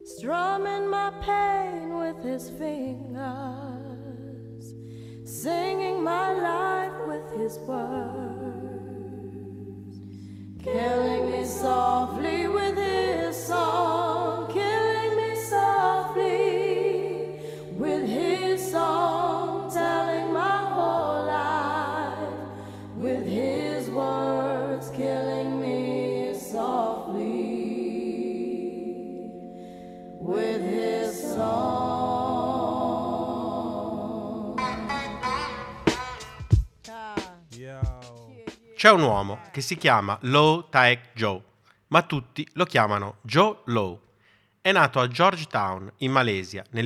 strumming my pain with his fingers, singing my life with his words, killing me softly with his song, killing me softly with his song, telling my whole life with his words, killing me softly with his song. C'è un uomo che si chiama Low Taek Joe, ma tutti lo chiamano Joe Low. È nato a Georgetown, in Malesia, nel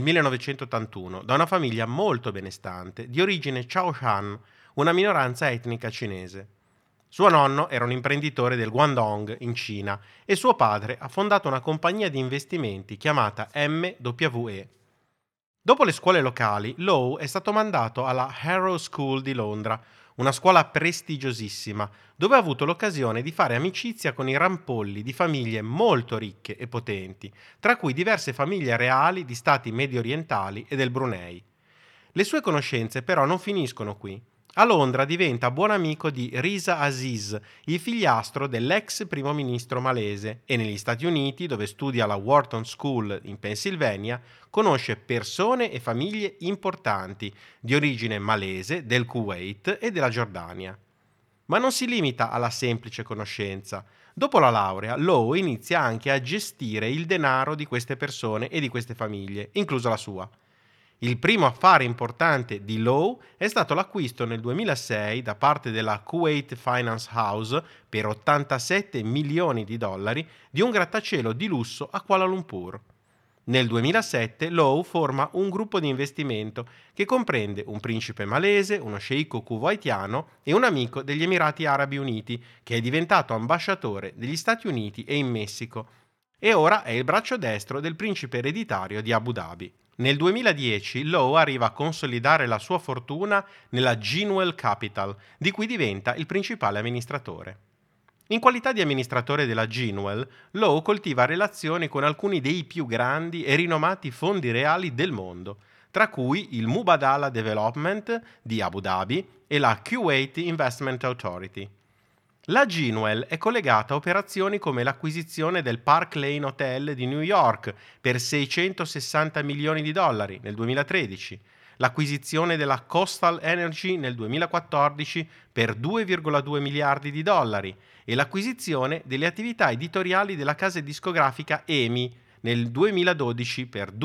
1981, da una famiglia molto benestante di origine Chaoshan, una minoranza etnica cinese. Suo nonno era un imprenditore del Guangdong, in Cina, e suo padre ha fondato una compagnia di investimenti chiamata MWE. Dopo le scuole locali, Low è stato mandato alla Harrow School di Londra, una scuola prestigiosissima, dove ha avuto l'occasione di fare amicizia con i rampolli di famiglie molto ricche e potenti, tra cui diverse famiglie reali di stati medio orientali e del Brunei. Le sue conoscenze però non finiscono qui. A Londra diventa buon amico di Riza Aziz, il figliastro dell'ex primo ministro malese, e negli Stati Uniti, dove studia alla Wharton School in Pennsylvania, conosce persone e famiglie importanti di origine malese, del Kuwait e della Giordania. Ma non si limita alla semplice conoscenza. Dopo la laurea, Low inizia anche a gestire il denaro di queste persone e di queste famiglie, inclusa la sua. Il primo affare importante di Low è stato l'acquisto nel 2006 da parte della Kuwait Finance House per 87 milioni di dollari di un grattacielo di lusso a Kuala Lumpur. Nel 2007 Low forma un gruppo di investimento che comprende un principe malese, uno sceicco kuwaitiano e un amico degli Emirati Arabi Uniti, che è diventato ambasciatore degli Stati Uniti e in Messico, e ora è il braccio destro del principe ereditario di Abu Dhabi. Nel 2010 Low arriva a consolidare la sua fortuna nella Genwell Capital, di cui diventa il principale amministratore. In qualità di amministratore della Genwell, Low coltiva relazioni con alcuni dei più grandi e rinomati fondi reali del mondo, tra cui il Mubadala Development di Abu Dhabi e la Kuwait Investment Authority. La Genwell è collegata a operazioni come l'acquisizione del Park Lane Hotel di New York per 660 milioni di dollari nel 2013, l'acquisizione della Coastal Energy nel 2014 per 2,2 miliardi di dollari e l'acquisizione delle attività editoriali della casa discografica EMI nel 2012 per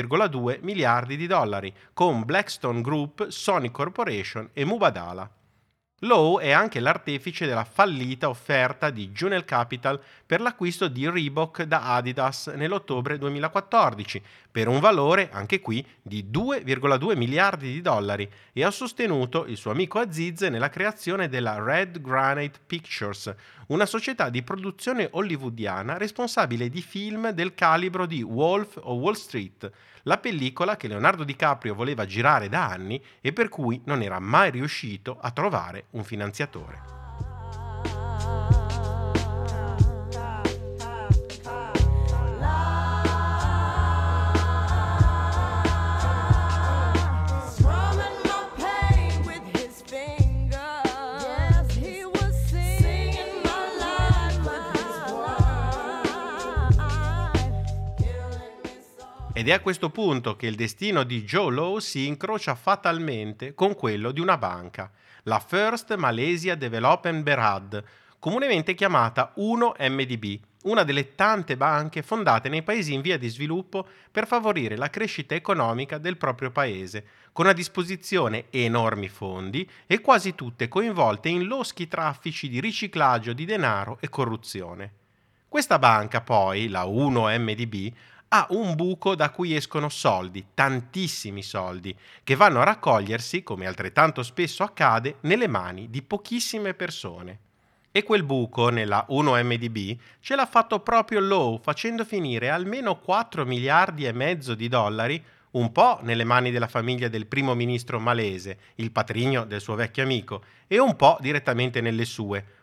2,2 miliardi di dollari con Blackstone Group, Sony Corporation e Mubadala. Low è anche l'artefice della fallita offerta di Genwell Capital per l'acquisto di Reebok da Adidas nell'ottobre 2014 per un valore, anche qui, di 2,2 miliardi di dollari e ha sostenuto il suo amico Aziz nella creazione della Red Granite Pictures, una società di produzione hollywoodiana responsabile di film del calibro di Wolf o Wall Street, la pellicola che Leonardo DiCaprio voleva girare da anni e per cui non era mai riuscito a trovare un finanziatore. Ed è a questo punto che il destino di Joe Low si incrocia fatalmente con quello di una banca, la First Malaysia Development Berhad, comunemente chiamata 1MDB, una delle tante banche fondate nei paesi in via di sviluppo per favorire la crescita economica del proprio paese, con a disposizione enormi fondi e quasi tutte coinvolte in loschi traffici di riciclaggio di denaro e corruzione. Questa banca poi, la 1MDB, ha un buco da cui escono soldi, tantissimi soldi, che vanno a raccogliersi, come altrettanto spesso accade, nelle mani di pochissime persone. E quel buco nella 1MDB ce l'ha fatto proprio Low, facendo finire almeno 4 miliardi e mezzo di dollari, un po' nelle mani della famiglia del primo ministro malese, il patrigno del suo vecchio amico, e un po' direttamente nelle sue,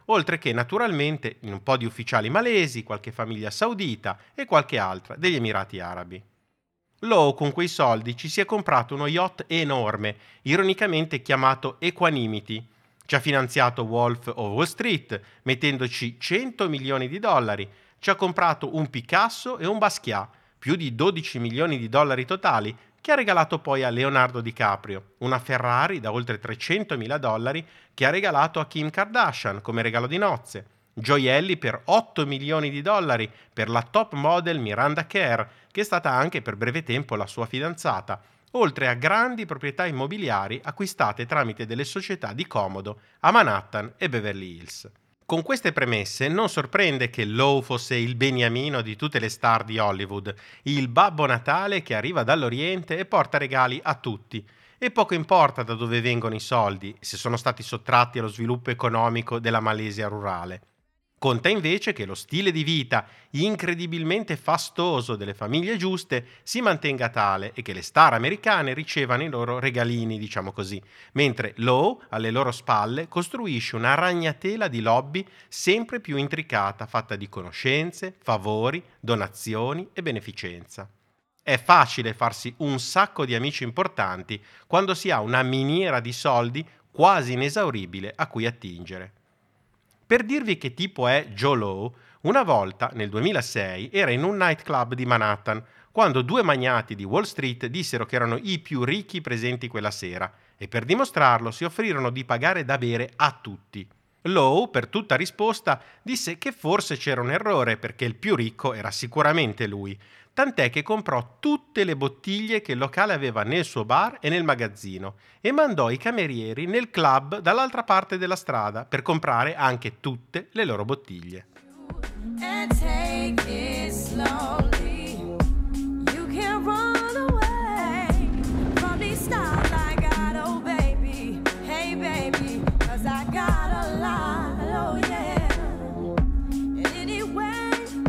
oltre che naturalmente in un po' di ufficiali malesi, qualche famiglia saudita e qualche altra degli Emirati Arabi. Lowe con quei soldi ci si è comprato uno yacht enorme, ironicamente chiamato Equanimity. Ci ha finanziato Wolf of Wall Street, mettendoci 100 milioni di dollari. Ci ha comprato un Picasso e un Basquiat, più di 12 milioni di dollari totali, che ha regalato poi a Leonardo DiCaprio, una Ferrari da oltre 300 mila dollari che ha regalato a Kim Kardashian come regalo di nozze, gioielli per 8 milioni di dollari per la top model Miranda Kerr, che è stata anche per breve tempo la sua fidanzata, oltre a grandi proprietà immobiliari acquistate tramite delle società di comodo a Manhattan e Beverly Hills. Con queste premesse non sorprende che Lowe fosse il beniamino di tutte le star di Hollywood, il Babbo Natale che arriva dall'Oriente e porta regali a tutti. E poco importa da dove vengono i soldi, se sono stati sottratti allo sviluppo economico della Malesia rurale. Conta invece che lo stile di vita incredibilmente fastoso delle famiglie giuste si mantenga tale e che le star americane ricevano i loro regalini, diciamo così, mentre Lowe alle loro spalle costruisce una ragnatela di lobby sempre più intricata, fatta di conoscenze, favori, donazioni e beneficenza. È facile farsi un sacco di amici importanti quando si ha una miniera di soldi quasi inesauribile a cui attingere. Per dirvi che tipo è Joe Lowe, una volta, nel 2006, era in un nightclub di Manhattan, quando due magnati di Wall Street dissero che erano i più ricchi presenti quella sera e per dimostrarlo si offrirono di pagare da bere a tutti. Lowe, per tutta risposta, disse che forse c'era un errore perché il più ricco era sicuramente lui, tant'è che comprò tutte le bottiglie che il locale aveva nel suo bar e nel magazzino e mandò i camerieri nel club dall'altra parte della strada per comprare anche tutte le loro bottiglie. And take it slowly. You can't run away from these stars I got, oh baby. Hey baby, 'cause I got a lot, oh yeah. And anywhere you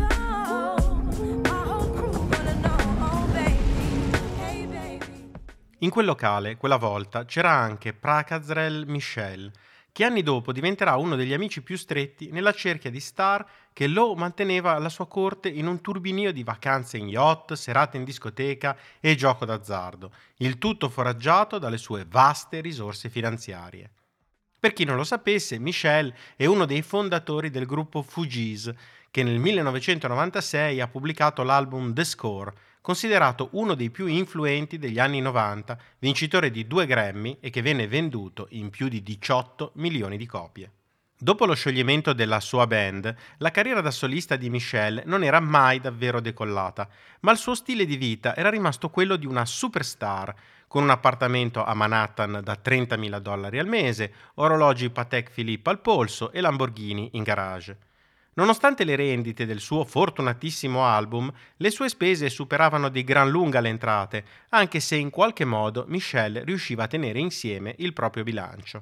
go, my whole crew gonna know, oh baby. Hey baby. In quel locale, quella volta, c'era anche Prakazrel Michel, che anni dopo diventerà uno degli amici più stretti nella cerchia di star che Lowe manteneva alla sua corte in un turbinio di vacanze in yacht, serate in discoteca e gioco d'azzardo, il tutto foraggiato dalle sue vaste risorse finanziarie. Per chi non lo sapesse, Michel è uno dei fondatori del gruppo Fugees, che nel 1996 ha pubblicato l'album The Score, considerato uno dei più influenti degli anni 90, vincitore di 2 Grammy e che venne venduto in più di 18 milioni di copie. Dopo lo scioglimento della sua band, la carriera da solista di Michel non era mai davvero decollata, ma il suo stile di vita era rimasto quello di una superstar, con un appartamento a Manhattan da 30.000 dollari al mese, orologi Patek Philippe al polso e Lamborghini in garage. Nonostante le rendite del suo fortunatissimo album, le sue spese superavano di gran lunga le entrate, anche se in qualche modo Michel riusciva a tenere insieme il proprio bilancio.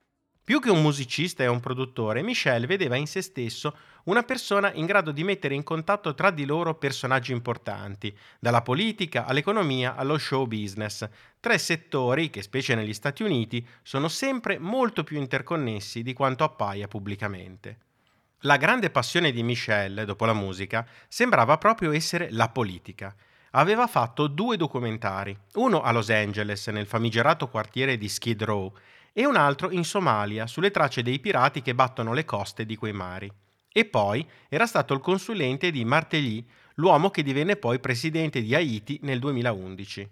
Più che un musicista e un produttore, Michel vedeva in se stesso una persona in grado di mettere in contatto tra di loro personaggi importanti, dalla politica all'economia allo show business, 3 settori che, specie negli Stati Uniti, sono sempre molto più interconnessi di quanto appaia pubblicamente. La grande passione di Michel, dopo la musica, sembrava proprio essere la politica. Aveva fatto 2 documentari, uno a Los Angeles, nel famigerato quartiere di Skid Row, e un altro in Somalia, sulle tracce dei pirati che battono le coste di quei mari. E poi era stato il consulente di Martelly, l'uomo che divenne poi presidente di Haiti nel 2011.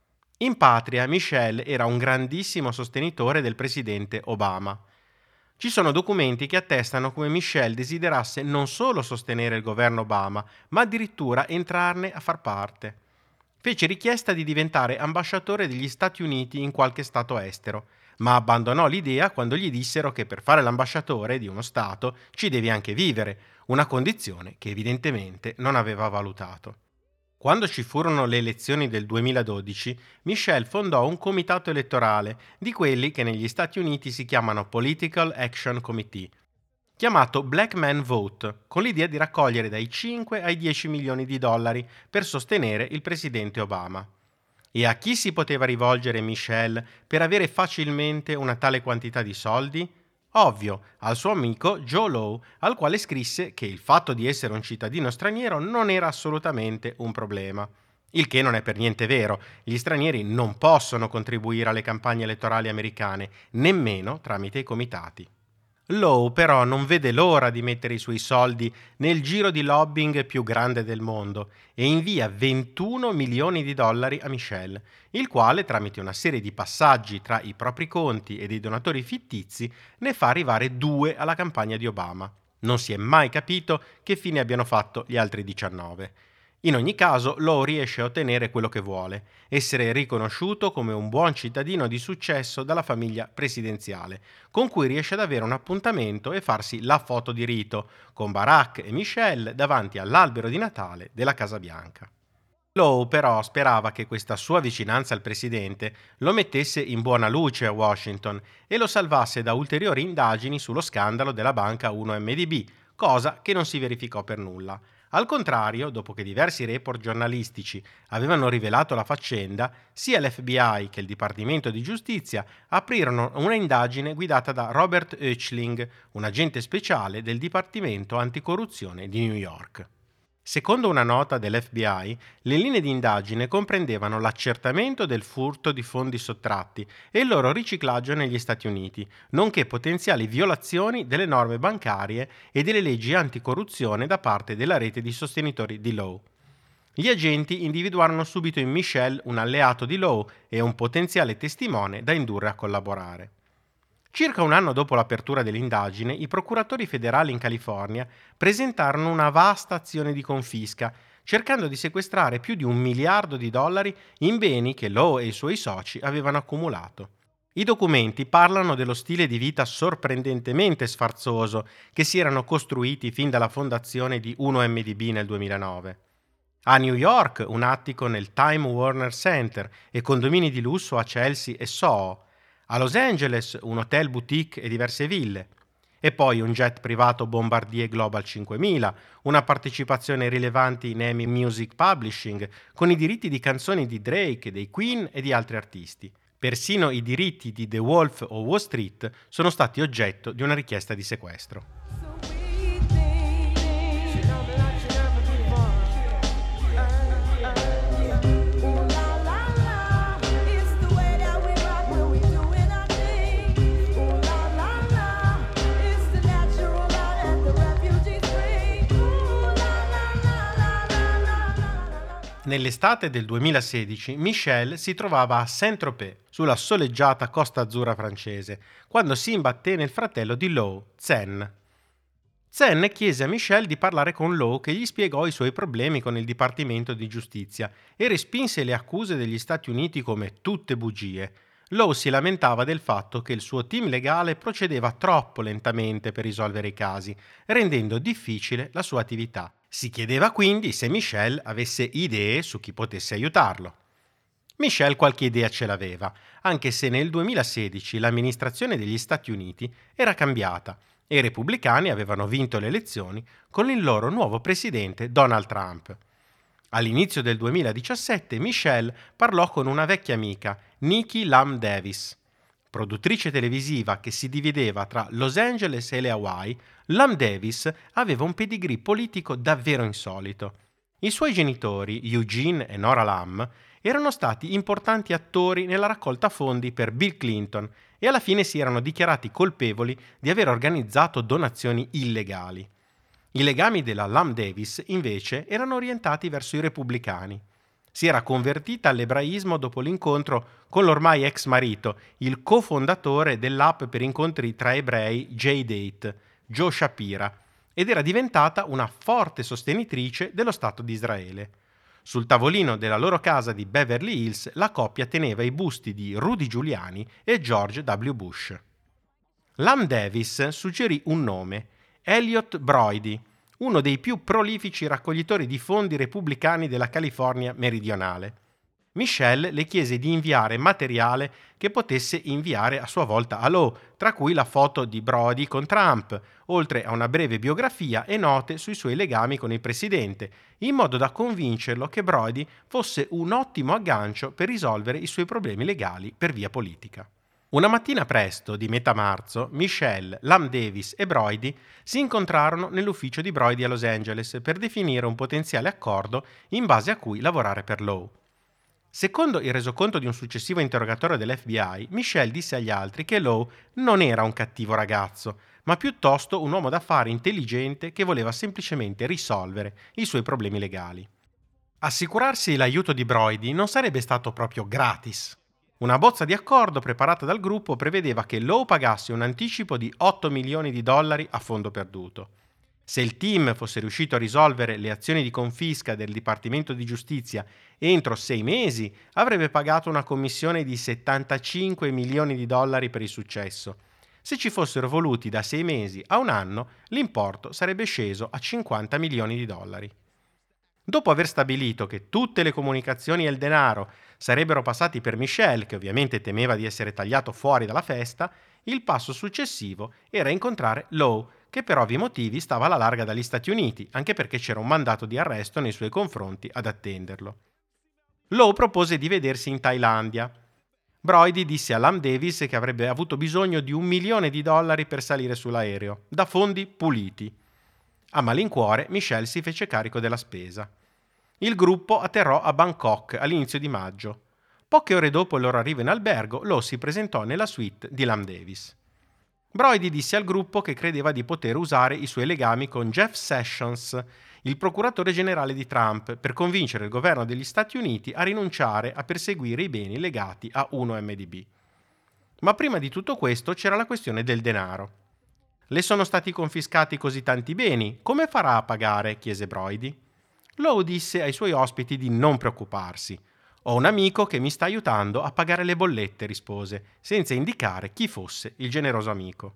In patria, Michel era un grandissimo sostenitore del presidente Obama. Ci sono documenti che attestano come Michel desiderasse non solo sostenere il governo Obama, ma addirittura entrarne a far parte. Fece richiesta di diventare ambasciatore degli Stati Uniti in qualche stato estero, ma abbandonò l'idea quando gli dissero che per fare l'ambasciatore di uno stato ci devi anche vivere, una condizione che evidentemente non aveva valutato. Quando ci furono le elezioni del 2012, Michel fondò un comitato elettorale, di quelli che negli Stati Uniti si chiamano Political Action Committee, chiamato Black Man Vote, con l'idea di raccogliere dai 5 ai 10 milioni di dollari per sostenere il presidente Obama. E a chi si poteva rivolgere Michel per avere facilmente una tale quantità di soldi? Ovvio, al suo amico Joe Lowe, al quale scrisse che il fatto di essere un cittadino straniero non era assolutamente un problema. Il che non è per niente vero, gli stranieri non possono contribuire alle campagne elettorali americane, nemmeno tramite i comitati. Lowe però non vede l'ora di mettere i suoi soldi nel giro di lobbying più grande del mondo e invia 21 milioni di dollari a Michelle, il quale, tramite una serie di passaggi tra i propri conti e dei donatori fittizi, ne fa arrivare 2 alla campagna di Obama. Non si è mai capito che fine abbiano fatto gli altri 19. In ogni caso, Lowe riesce a ottenere quello che vuole, essere riconosciuto come un buon cittadino di successo dalla famiglia presidenziale, con cui riesce ad avere un appuntamento e farsi la foto di rito con Barack e Michelle davanti all'albero di Natale della Casa Bianca. Lowe però sperava che questa sua vicinanza al presidente lo mettesse in buona luce a Washington e lo salvasse da ulteriori indagini sullo scandalo della banca 1MDB, cosa che non si verificò per nulla. Al contrario, dopo che diversi report giornalistici avevano rivelato la faccenda, sia l'FBI che il Dipartimento di Giustizia aprirono una indagine guidata da Robert Hoechling, un agente speciale del Dipartimento Anticorruzione di New York. Secondo una nota dell'FBI, le linee di indagine comprendevano l'accertamento del furto di fondi sottratti e il loro riciclaggio negli Stati Uniti, nonché potenziali violazioni delle norme bancarie e delle leggi anticorruzione da parte della rete di sostenitori di Lowe. Gli agenti individuarono subito in Michelle un alleato di Lowe e un potenziale testimone da indurre a collaborare. Circa un anno dopo l'apertura dell'indagine, i procuratori federali in California presentarono una vasta azione di confisca, cercando di sequestrare più di $1 miliardo in beni che Lowe e i suoi soci avevano accumulato. I documenti parlano dello stile di vita sorprendentemente sfarzoso che si erano costruiti fin dalla fondazione di 1MDB nel 2009. A New York un attico nel Time Warner Center e condomini di lusso a Chelsea e Soho. A Los Angeles un hotel boutique e diverse ville. E poi un jet privato Bombardier Global 5000, una partecipazione rilevante in EMI Music Publishing, con i diritti di canzoni di Drake, dei Queen e di altri artisti. Persino i diritti di The Wolf o Wall Street sono stati oggetto di una richiesta di sequestro. Nell'estate del 2016 Michelle si trovava a Saint-Tropez, sulla soleggiata Costa Azzurra francese, quando si imbatté nel fratello di Lowe, Zen. Zen chiese a Michelle di parlare con Lowe, che gli spiegò i suoi problemi con il Dipartimento di Giustizia e respinse le accuse degli Stati Uniti come tutte bugie. Lowe si lamentava del fatto che il suo team legale procedeva troppo lentamente per risolvere i casi, rendendo difficile la sua attività. Si chiedeva quindi se Michelle avesse idee su chi potesse aiutarlo. Michelle qualche idea ce l'aveva, anche se nel 2016 l'amministrazione degli Stati Uniti era cambiata e i repubblicani avevano vinto le elezioni con il loro nuovo presidente Donald Trump. All'inizio del 2017 Michelle parlò con una vecchia amica, Nikki Lam Davis. Produttrice televisiva che si divideva tra Los Angeles e le Hawaii, Lam Davis aveva un pedigree politico davvero insolito. I suoi genitori, Eugene e Nora Lam, erano stati importanti attori nella raccolta fondi per Bill Clinton e alla fine si erano dichiarati colpevoli di aver organizzato donazioni illegali. I legami della Lam Davis, invece, erano orientati verso i repubblicani. Si era convertita all'ebraismo dopo l'incontro con l'ormai ex marito, il cofondatore dell'app per incontri tra ebrei J-Date, Joe Shapira, ed era diventata una forte sostenitrice dello Stato di Israele. Sul tavolino della loro casa di Beverly Hills la coppia teneva i busti di Rudy Giuliani e George W. Bush. Lam Davis suggerì un nome, Elliot Broidy, uno dei più prolifici raccoglitori di fondi repubblicani della California meridionale. Michelle le chiese di inviare materiale che potesse inviare a sua volta a Lowe, tra cui la foto di Brody con Trump, oltre a una breve biografia e note sui suoi legami con il presidente, in modo da convincerlo che Brody fosse un ottimo aggancio per risolvere i suoi problemi legali per via politica. Una mattina presto, di metà marzo, Michelle, Lam Davis e Broidy si incontrarono nell'ufficio di Broidy a Los Angeles per definire un potenziale accordo in base a cui lavorare per Lowe. Secondo il resoconto di un successivo interrogatorio dell'FBI, Michelle disse agli altri che Lowe non era un cattivo ragazzo, ma piuttosto un uomo d'affari intelligente che voleva semplicemente risolvere i suoi problemi legali. Assicurarsi l'aiuto di Broidy non sarebbe stato proprio gratis. Una bozza di accordo preparata dal gruppo prevedeva che Lowe pagasse un anticipo di $8 milioni a fondo perduto. Se il team fosse riuscito a risolvere le azioni di confisca del Dipartimento di Giustizia entro 6 mesi, avrebbe pagato una commissione di $75 milioni per il successo. Se ci fossero voluti da 6 mesi a un anno, l'importo sarebbe sceso a $50 milioni. Dopo aver stabilito che tutte le comunicazioni e il denaro sarebbero passati per Michelle, che ovviamente temeva di essere tagliato fuori dalla festa, il passo successivo era incontrare Lowe, che per ovvi motivi stava alla larga dagli Stati Uniti, anche perché c'era un mandato di arresto nei suoi confronti ad attenderlo. Lowe propose di vedersi in Thailandia. Broidy disse a Lam Davis che avrebbe avuto bisogno di $1 milione per salire sull'aereo, da fondi puliti. A malincuore, Michelle si fece carico della spesa. Il gruppo atterrò a Bangkok all'inizio di maggio. Poche ore dopo il loro arrivo in albergo, Lowe si presentò nella suite di Lam Davis. Broidy disse al gruppo che credeva di poter usare i suoi legami con Jeff Sessions, il procuratore generale di Trump, per convincere il governo degli Stati Uniti a rinunciare a perseguire i beni legati a 1MDB. Ma prima di tutto questo c'era la questione del denaro. Le sono stati confiscati così tanti beni, come farà a pagare? Chiese Broidy. Lowe disse ai suoi ospiti di non preoccuparsi. Ho un amico che mi sta aiutando a pagare le bollette, rispose, senza indicare chi fosse il generoso amico.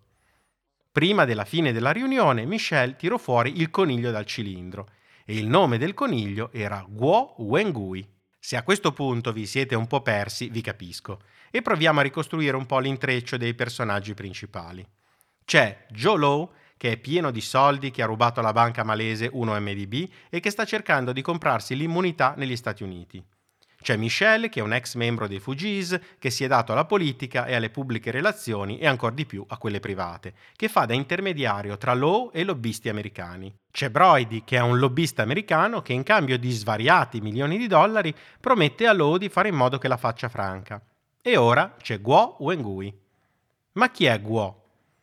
Prima della fine della riunione, Michelle tirò fuori il coniglio dal cilindro e il nome del coniglio era Guo Wengui. Se a questo punto vi siete un po' persi, vi capisco, e proviamo a ricostruire un po' l'intreccio dei personaggi principali. C'è Joe Lowe, che è pieno di soldi, che ha rubato alla banca malese 1MDB e che sta cercando di comprarsi l'immunità negli Stati Uniti. C'è Michelle, che è un ex membro dei Fugees, che si è dato alla politica e alle pubbliche relazioni e ancor di più a quelle private, che fa da intermediario tra Lowe e lobbisti americani. C'è Broidy, che è un lobbista americano che in cambio di svariati milioni di dollari promette a Lowe di fare in modo che la faccia franca. E ora c'è Guo Wengui. Ma chi è Guo?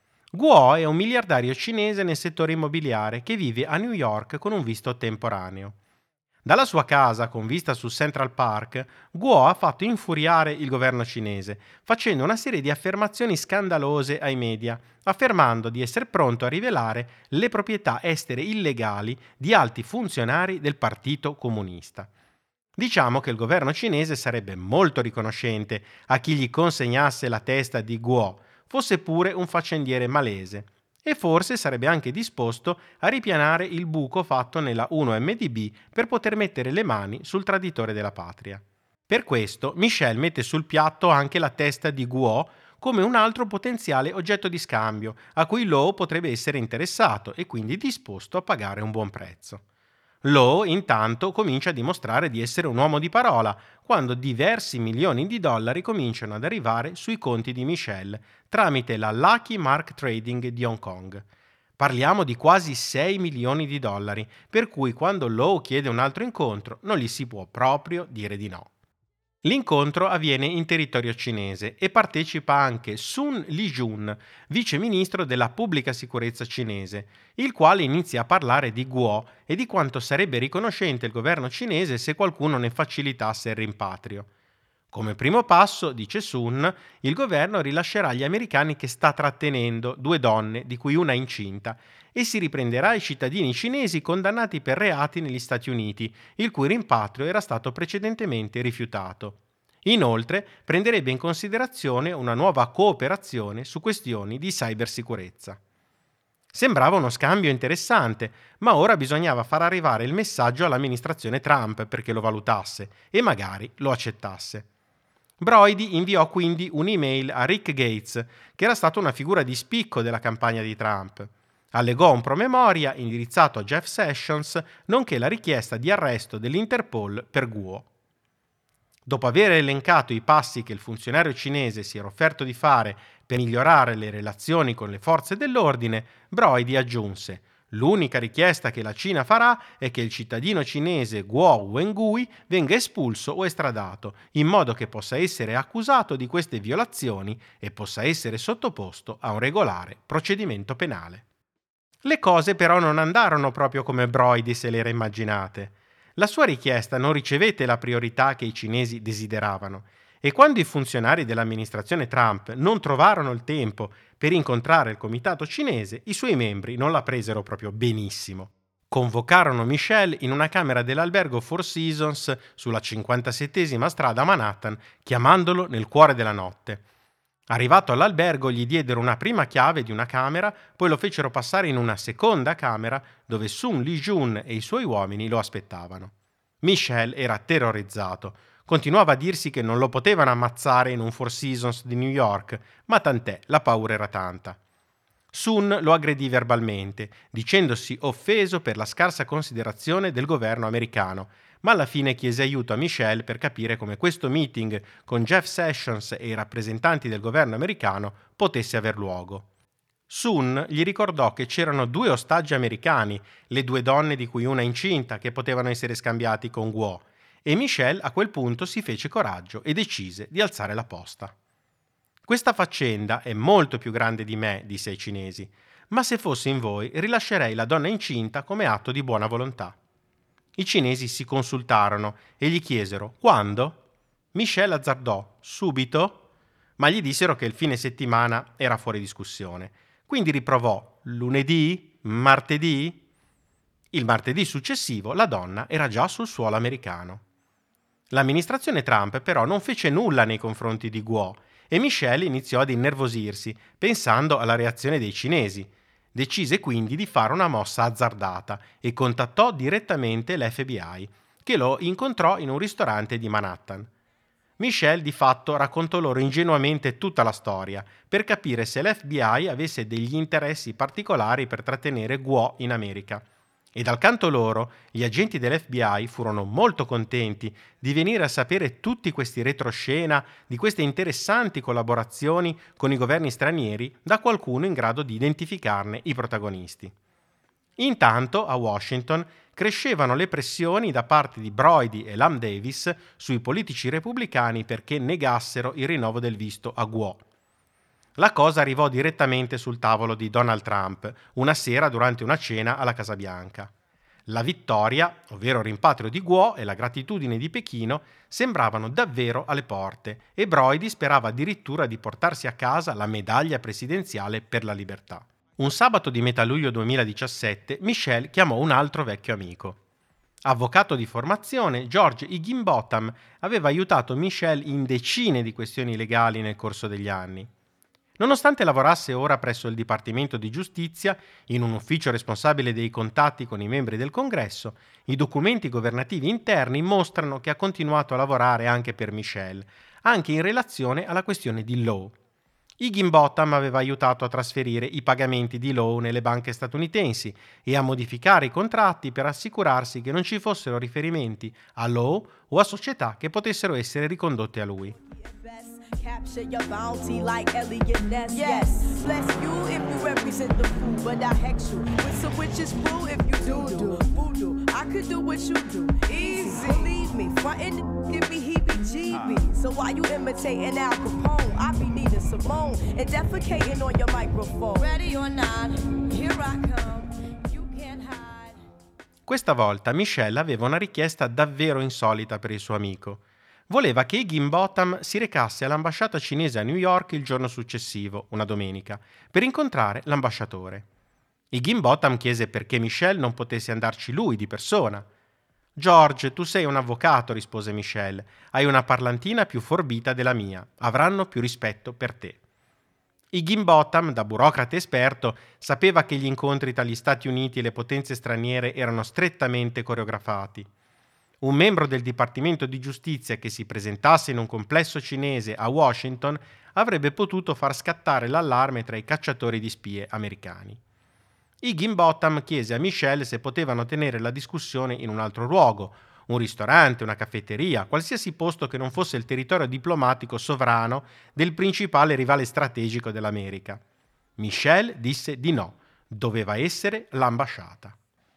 Guo è un miliardario cinese nel settore immobiliare che vive a New York con un visto temporaneo. Dalla sua casa, con vista su Central Park, Guo ha fatto infuriare il governo cinese, facendo una serie di affermazioni scandalose ai media, affermando di essere pronto a rivelare le proprietà estere illegali di alti funzionari del Partito Comunista. Diciamo che il governo cinese sarebbe molto riconoscente a chi gli consegnasse la testa di Guo, fosse pure un faccendiere malese, e forse sarebbe anche disposto a ripianare il buco fatto nella 1MDB per poter mettere le mani sul traditore della patria. Per questo Michelle mette sul piatto anche la testa di Guo come un altro potenziale oggetto di scambio a cui Lowe potrebbe essere interessato e quindi disposto a pagare un buon prezzo. Lowe intanto comincia a dimostrare di essere un uomo di parola quando diversi milioni di dollari cominciano ad arrivare sui conti di Michelle tramite la Lucky Mark Trading di Hong Kong. Parliamo di quasi 6 milioni di dollari, per cui quando Lowe chiede un altro incontro non gli si può proprio dire di no. L'incontro avviene in territorio cinese e partecipa anche Sun Lijun, vice ministro della pubblica sicurezza cinese, il quale inizia a parlare di Guo e di quanto sarebbe riconoscente il governo cinese se qualcuno ne facilitasse il rimpatrio. Come primo passo, dice Sun, il governo rilascerà gli americani che sta trattenendo 2 donne, di cui una incinta, e si riprenderà i cittadini cinesi condannati per reati negli Stati Uniti, il cui rimpatrio era stato precedentemente rifiutato. Inoltre, prenderebbe in considerazione una nuova cooperazione su questioni di cybersicurezza. Sembrava uno scambio interessante, ma ora bisognava far arrivare il messaggio all'amministrazione Trump perché lo valutasse e magari lo accettasse. Broidy inviò quindi un'email a Rick Gates, che era stato una figura di spicco della campagna di Trump. Allegò un promemoria indirizzato a Jeff Sessions, nonché la richiesta di arresto dell'Interpol per Guo. Dopo aver elencato i passi che il funzionario cinese si era offerto di fare per migliorare le relazioni con le forze dell'ordine, Brody aggiunse: "L'unica richiesta che la Cina farà è che il cittadino cinese Guo Wengui venga espulso o estradato, in modo che possa essere accusato di queste violazioni e possa essere sottoposto a un regolare procedimento penale." Le cose però non andarono proprio come Brody se l'era immaginate. La sua richiesta non ricevette la priorità che i cinesi desideravano e quando i funzionari dell'amministrazione Trump non trovarono il tempo per incontrare il comitato cinese, i suoi membri non la presero proprio benissimo. Convocarono Michelle in una camera dell'albergo Four Seasons sulla 57esima strada a Manhattan, chiamandolo nel cuore della notte. Arrivato all'albergo gli diedero una prima chiave di una camera, poi lo fecero passare in una seconda camera dove Sun Li-jun e i suoi uomini lo aspettavano. Michelle era terrorizzato. Continuava a dirsi che non lo potevano ammazzare in un Four Seasons di New York, ma tant'è, la paura era tanta. Sun lo aggredì verbalmente, dicendosi offeso per la scarsa considerazione del governo americano, ma alla fine chiese aiuto a Michelle per capire come questo meeting con Jeff Sessions e i rappresentanti del governo americano potesse aver luogo. Sun gli ricordò che c'erano 2 ostaggi americani, le 2 donne di cui una incinta, che potevano essere scambiati con Guo, e Michelle a quel punto si fece coraggio e decise di alzare la posta. "Questa faccenda è molto più grande di me", disse ai cinesi, "ma se fossi in voi rilascerei la donna incinta come atto di buona volontà." I cinesi si consultarono e gli chiesero "Quando?" Michelle azzardò "Subito?" Ma gli dissero che il fine settimana era fuori discussione. Quindi riprovò "Lunedì? Martedì?" Il martedì successivo la donna era già sul suolo americano. L'amministrazione Trump però non fece nulla nei confronti di Guo e Michelle iniziò ad innervosirsi, pensando alla reazione dei cinesi. Decise quindi di fare una mossa azzardata e contattò direttamente l'FBI, che lo incontrò in un ristorante di Manhattan. Michelle di fatto raccontò loro ingenuamente tutta la storia, per capire se l'FBI avesse degli interessi particolari per trattenere Guo in America. E dal canto loro, gli agenti dell'FBI furono molto contenti di venire a sapere tutti questi retroscena di queste interessanti collaborazioni con i governi stranieri da qualcuno in grado di identificarne i protagonisti. Intanto, a Washington, crescevano le pressioni da parte di Brody e Lam Davis sui politici repubblicani perché negassero il rinnovo del visto a Guo. La cosa arrivò direttamente sul tavolo di Donald Trump una sera durante una cena alla Casa Bianca. La vittoria, ovvero il rimpatrio di Guo e la gratitudine di Pechino, sembravano davvero alle porte e Brody sperava addirittura di portarsi a casa la medaglia presidenziale per la libertà. Un sabato di metà luglio 2017 Michelle chiamò un altro vecchio amico. Avvocato di formazione, George Higginbotham aveva aiutato Michelle in decine di questioni legali nel corso degli anni. Nonostante lavorasse ora presso il Dipartimento di Giustizia, in un ufficio responsabile dei contatti con i membri del Congresso, i documenti governativi interni mostrano che ha continuato a lavorare anche per Michelle, anche in relazione alla questione di Lowe. Higginbotham aveva aiutato a trasferire i pagamenti di Lowe nelle banche statunitensi e a modificare i contratti per assicurarsi che non ci fossero riferimenti a Lowe o a società che potessero essere ricondotte a lui. Capture your bounty like Elliot Ness. Yes, bless you if you represent the fool, but I hex you with some witches brew if you do voodoo. I could do what you do, easy. Believe me, frontin' give me heebie-jeebies. So why you imitating Al Capone? I be needing Simone and defecating on your microphone. Ready or not, here I come. You can't hide. Questa volta Michelle aveva una richiesta davvero insolita per il suo amico. Voleva che Higginbotham si recasse all'ambasciata cinese a New York il giorno successivo, una domenica, per incontrare l'ambasciatore. Higginbotham chiese perché Michelle non potesse andarci lui di persona. «George, tu sei un avvocato», rispose Michelle. «Hai una parlantina più forbita della mia. Avranno più rispetto per te». Higginbotham, da burocrate esperto, sapeva che gli incontri tra gli Stati Uniti e le potenze straniere erano strettamente coreografati. Un membro del Dipartimento di Giustizia che si presentasse in un complesso cinese a Washington avrebbe potuto far scattare l'allarme tra i cacciatori di spie americani. Higginbotham chiese a Michelle se potevano tenere la discussione in un altro luogo, un ristorante, una caffetteria, qualsiasi posto che non fosse il territorio diplomatico sovrano del principale rivale strategico dell'America. Michel disse di no, doveva essere l'ambasciata.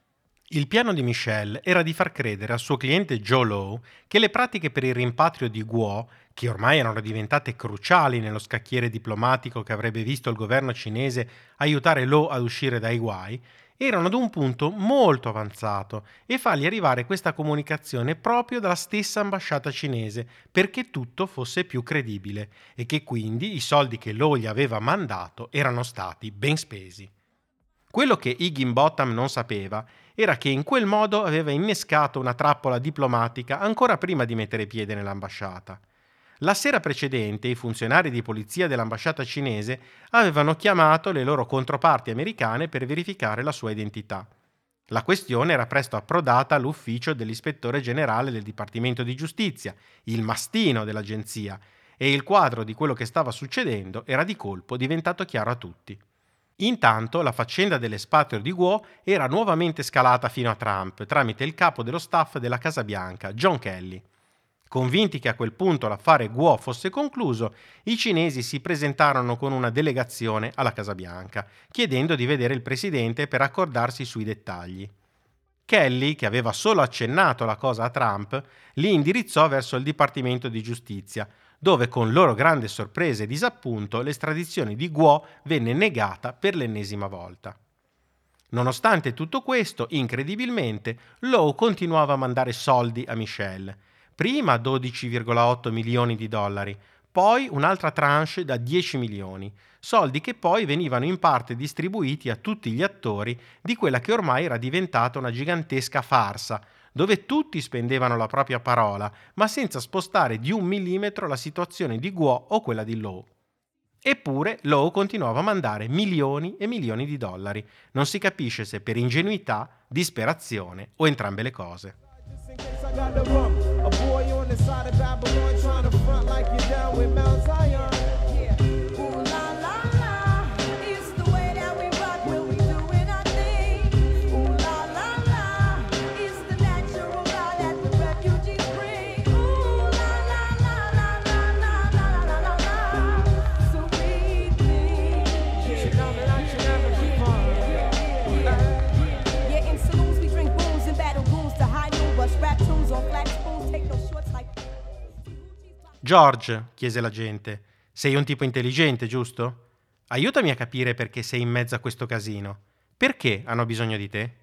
Il piano di Michel era di far credere al suo cliente Joe Low che le pratiche per il rimpatrio di Guo, che ormai erano diventate cruciali nello scacchiere diplomatico che avrebbe visto il governo cinese aiutare Low ad uscire dai guai, erano ad un punto molto avanzato e fargli arrivare questa comunicazione proprio dalla stessa ambasciata cinese perché tutto fosse più credibile e che quindi i soldi che Low gli aveva mandato erano stati ben spesi. Quello che Higginbotham non sapeva era che in quel modo aveva innescato una trappola diplomatica ancora prima di mettere piede nell'ambasciata. La sera precedente i funzionari di polizia dell'ambasciata cinese avevano chiamato le loro controparti americane per verificare la sua identità. La questione era presto approdata all'ufficio dell'ispettore generale del Dipartimento di Giustizia, il mastino dell'agenzia, e il quadro di quello che stava succedendo era di colpo diventato chiaro a tutti. Intanto la faccenda dell'espatrio di Guo era nuovamente scalata fino a Trump tramite il capo dello staff della Casa Bianca, John Kelly. Convinti che a quel punto l'affare Guo fosse concluso, i cinesi si presentarono con una delegazione alla Casa Bianca, chiedendo di vedere il presidente per accordarsi sui dettagli. Kelly, che aveva solo accennato la cosa a Trump, li indirizzò verso il Dipartimento di Giustizia, dove con loro grande sorpresa e disappunto l'estradizione di Guo venne negata per l'ennesima volta. Nonostante tutto questo, incredibilmente, Low continuava a mandare soldi a Michel, prima 12,8 milioni di dollari, poi un'altra tranche da 10 milioni, soldi che poi venivano in parte distribuiti a tutti gli attori di quella che ormai era diventata una gigantesca farsa, dove tutti spendevano la propria parola, ma senza spostare di 1 millimetro la situazione di Guo o quella di Low. Eppure Low continuava a mandare milioni e milioni di dollari. Non si capisce se per ingenuità, disperazione o entrambe le cose. George, chiese l'agente, sei un tipo intelligente, giusto? Aiutami a capire perché sei in mezzo a questo casino. Perché hanno bisogno di te?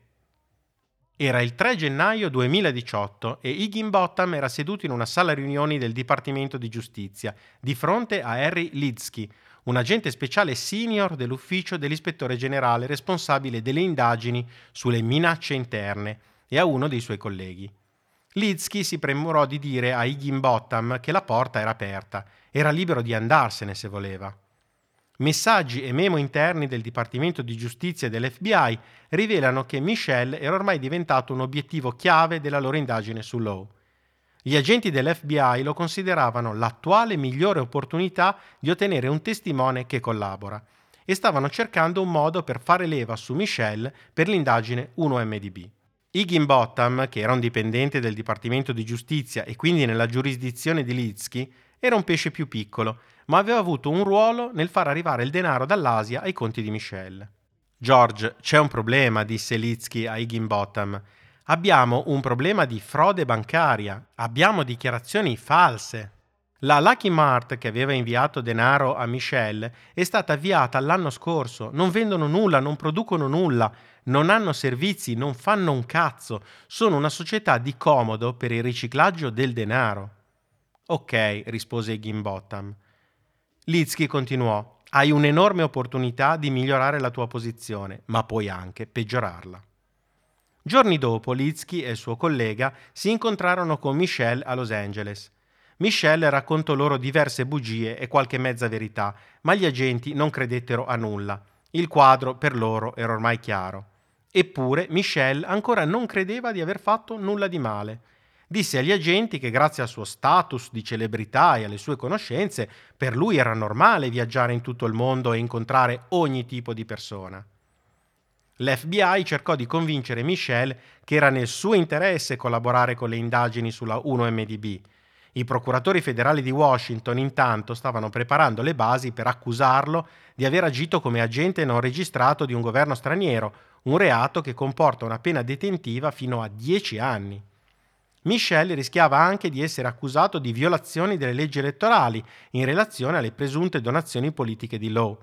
Era il 3 gennaio 2018 e Higginbotham era seduto in una sala riunioni del Dipartimento di Giustizia, di fronte a Harry Lidsky, un agente speciale senior dell'ufficio dell'ispettore generale responsabile delle indagini sulle minacce interne, e a uno dei suoi colleghi. Lidsky si premurò di dire a Higginbotham che la porta era aperta, era libero di andarsene se voleva. Messaggi e memo interni del Dipartimento di Giustizia e dell'FBI rivelano che Michel era ormai diventato un obiettivo chiave della loro indagine su Low. Gli agenti dell'FBI lo consideravano l'attuale migliore opportunità di ottenere un testimone che collabora e stavano cercando un modo per fare leva su Michel per l'indagine 1MDB. Higginbotham, che era un dipendente del Dipartimento di Giustizia e quindi nella giurisdizione di Lidsky, era un pesce più piccolo, ma aveva avuto un ruolo nel far arrivare il denaro dall'Asia ai conti di Michel. George, c'è un problema, disse Lidsky a Higginbotham. Abbiamo un problema di frode bancaria, abbiamo dichiarazioni false. La Lucky Mart che aveva inviato denaro a Michel è stata avviata l'anno scorso, non vendono nulla, non producono nulla, non hanno servizi, non fanno un cazzo, sono una società di comodo per il riciclaggio del denaro. Ok, rispose Higginbotham. Lidsky continuò, hai un'enorme opportunità di migliorare la tua posizione, ma puoi anche peggiorarla. Giorni dopo, Lidsky e il suo collega si incontrarono con Michel a Los Angeles. Michel raccontò loro diverse bugie e qualche mezza verità, ma gli agenti non credettero a nulla. Il quadro per loro era ormai chiaro. Eppure Michel ancora non credeva di aver fatto nulla di male. Disse agli agenti che grazie al suo status di celebrità e alle sue conoscenze, per lui era normale viaggiare in tutto il mondo e incontrare ogni tipo di persona. L'FBI cercò di convincere Michelle che era nel suo interesse collaborare con le indagini sulla 1MDB. I procuratori federali di Washington intanto stavano preparando le basi per accusarlo di aver agito come agente non registrato di un governo straniero, un reato che comporta una pena detentiva fino a 10 anni. Michelle rischiava anche di essere accusato di violazioni delle leggi elettorali in relazione alle presunte donazioni politiche di Lowe.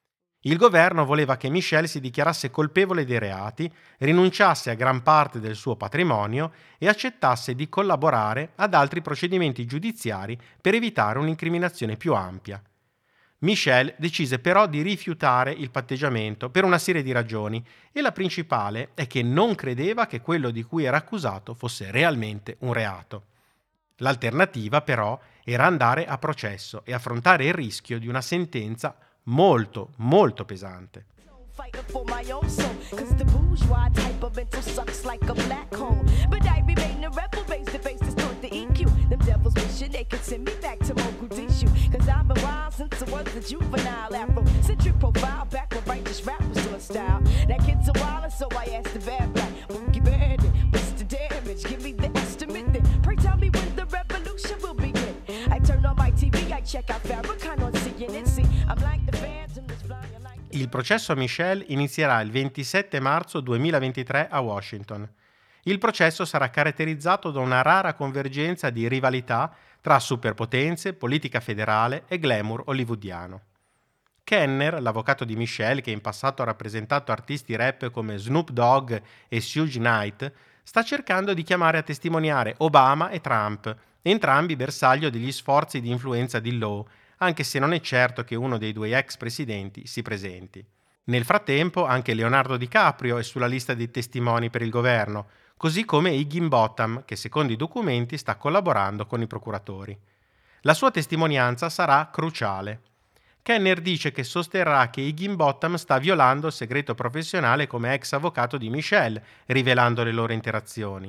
Il governo voleva che Michelle si dichiarasse colpevole dei reati, rinunciasse a gran parte del suo patrimonio e accettasse di collaborare ad altri procedimenti giudiziari per evitare un'incriminazione più ampia. Michelle decise però di rifiutare il patteggiamento per una serie di ragioni e la principale è che non credeva che quello di cui era accusato fosse realmente un reato. L'alternativa però era andare a processo e affrontare il rischio di una sentenza molto, molto pesante. Fighting for my own soul, cause the bourgeois type of mental sucks like a black hole. But I remain a rebel, raise the basis toward the EQ. Them devils wishing they could send me back to Mogadishu. Cause I've been wild since I was a juvenile Afro-centric profile, back when righteous rap was still a style. That kid's a wild, so I asked the bad black Boogie Bandit, what's the damage? Give me the estimate then. Pray tell me when the revolution will begin. I turn on my TV, I check out Farrakhan on CNN. See, I'm like the phantom that's flying like... Il processo a Michelle inizierà il 27 marzo 2023 a Washington. Il processo sarà caratterizzato da una rara convergenza di rivalità tra superpotenze, politica federale e glamour hollywoodiano. Kenner, l'avvocato di Michelle, che in passato ha rappresentato artisti rap come Snoop Dogg e Suge Knight, sta cercando di chiamare a testimoniare Obama e Trump, entrambi bersaglio degli sforzi di influenza di Lowe, anche se non è certo che uno dei due ex presidenti si presenti. Nel frattempo anche Leonardo DiCaprio è sulla lista dei testimoni per il governo, così come Higginbotham, che secondo i documenti sta collaborando con i procuratori. La sua testimonianza sarà cruciale. Kenner dice che sosterrà che Higginbotham sta violando il segreto professionale come ex avvocato di Michelle, rivelando le loro interazioni.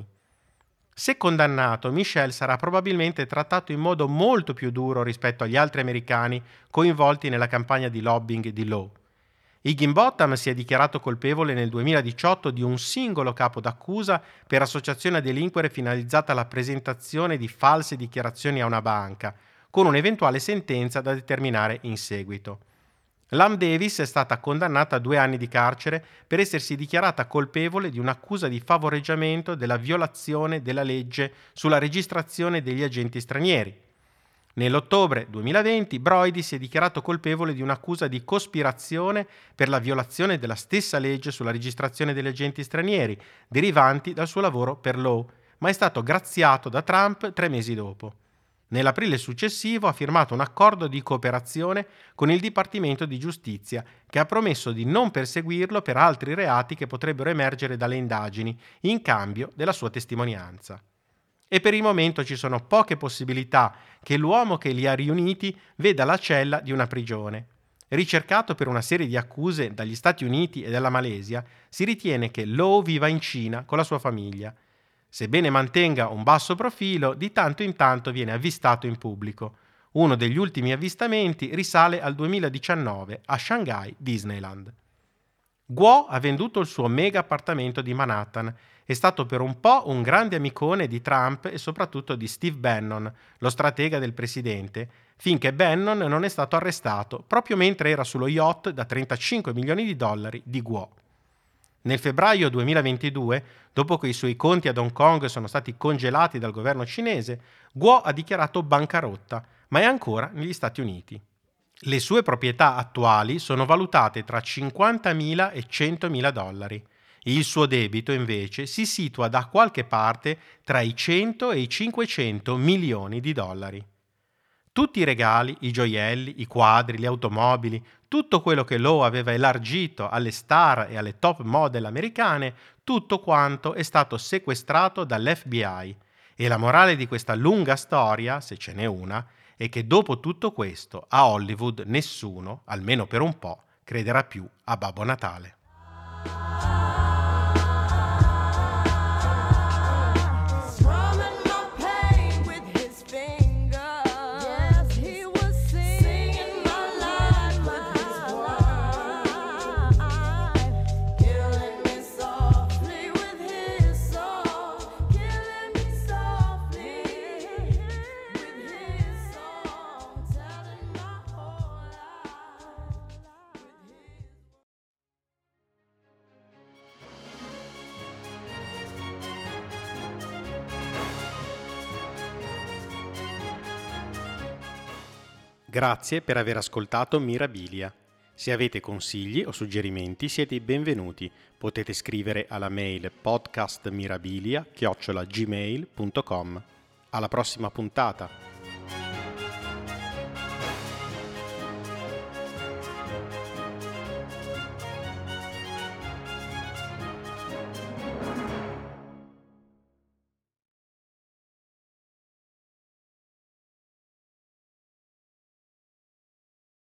Se condannato, Michelle sarà probabilmente trattato in modo molto più duro rispetto agli altri americani coinvolti nella campagna di lobbying di Lowe. Higginbotham si è dichiarato colpevole nel 2018 di un singolo capo d'accusa per associazione a delinquere finalizzata alla presentazione di false dichiarazioni a una banca, con un'eventuale sentenza da determinare in seguito. Lam Davis è stata condannata a 2 anni di carcere per essersi dichiarata colpevole di un'accusa di favoreggiamento della violazione della legge sulla registrazione degli agenti stranieri. Nell'ottobre 2020 Brody si è dichiarato colpevole di un'accusa di cospirazione per la violazione della stessa legge sulla registrazione degli agenti stranieri, derivanti dal suo lavoro per Lowe, ma è stato graziato da Trump 3 mesi dopo. Nell'aprile successivo ha firmato un accordo di cooperazione con il Dipartimento di Giustizia che ha promesso di non perseguirlo per altri reati che potrebbero emergere dalle indagini in cambio della sua testimonianza. E per il momento ci sono poche possibilità che l'uomo che li ha riuniti veda la cella di una prigione. Ricercato per una serie di accuse dagli Stati Uniti e dalla Malesia, si ritiene che Lowe viva in Cina con la sua famiglia. Sebbene mantenga un basso profilo, di tanto in tanto viene avvistato in pubblico. Uno degli ultimi avvistamenti risale al 2019 a Shanghai Disneyland. Guo ha venduto il suo mega appartamento di Manhattan. È stato per un po' un grande amicone di Trump e soprattutto di Steve Bannon, lo stratega del presidente, finché Bannon non è stato arrestato proprio mentre era sullo yacht da $35 milioni di Guo. Nel febbraio 2022, dopo che i suoi conti ad Hong Kong sono stati congelati dal governo cinese, Guo ha dichiarato bancarotta, ma è ancora negli Stati Uniti. Le sue proprietà attuali sono valutate tra $50.000 e $100.000. Il suo debito, invece, si situa da qualche parte tra i 100 e i $500 milioni. Tutti i regali, i gioielli, i quadri, le automobili, tutto quello che Lowe aveva elargito alle star e alle top model americane, tutto quanto è stato sequestrato dall'FBI. E la morale di questa lunga storia, se ce n'è una, è che dopo tutto questo a Hollywood nessuno, almeno per un po', crederà più a Babbo Natale. Grazie per aver ascoltato Mirabilia. Se avete consigli o suggerimenti siete i benvenuti. Potete scrivere alla mail podcastmirabilia@gmail.com. Alla prossima puntata!